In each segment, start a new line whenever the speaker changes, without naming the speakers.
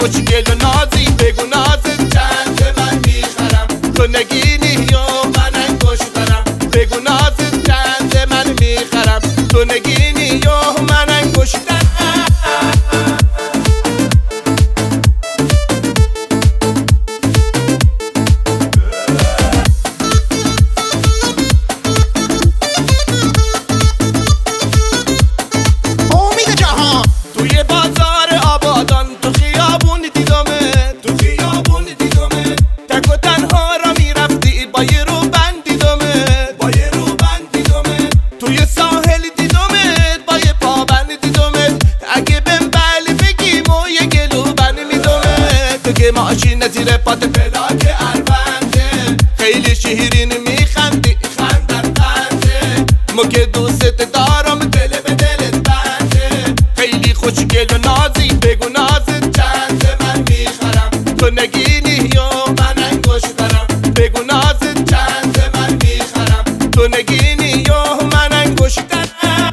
خوشگل و نازی، بگو نازت چند من میخرم، تو نگینی یا من انگشترم. بگو نازت چند من میخرم، تو نگینی یا من انگشترم. ماشین زیر پات پلاک البنده، خیلی شیرین میخندی خندت خنده، ما که دوست دارم دل به دلت بنده. خیلی خوشگل و نازی، بگو نازت چند من میخرم، تو نگینی یا من انگشترم. بگو نازت چند من میخرم، تو نگینی یا من انگشترم.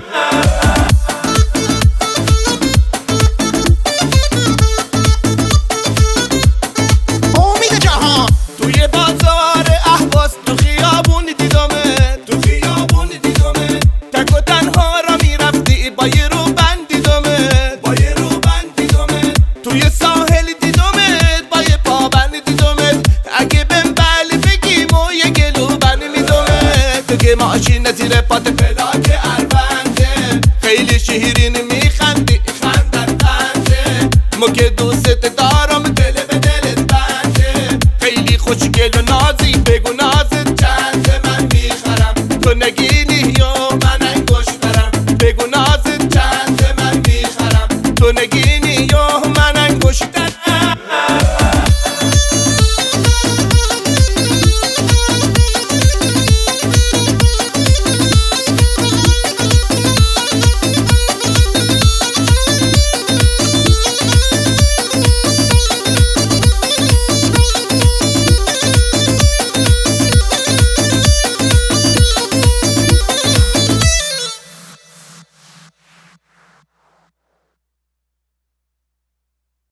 ماشین زیر پات پلاک البنده، خیلی شیرین میخندی خندت خنده، ما که دوست دارم